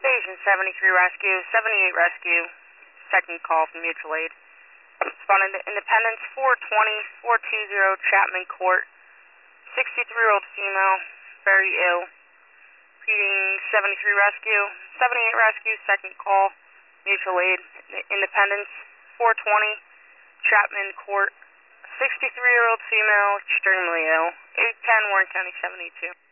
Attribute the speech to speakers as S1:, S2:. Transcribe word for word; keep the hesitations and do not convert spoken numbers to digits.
S1: Station seventy-three Rescue, seventy-eight Rescue, second call from mutual aid. Responding to Independence four twenty, four twenty Chapman Court, sixty-three-year-old female, very ill. Repeating seventy-three Rescue, seventy-eight Rescue, second call, mutual aid. Independence four twenty Chapman Court, sixty-three-year-old female, extremely ill. eight ten Warren County seventy-two.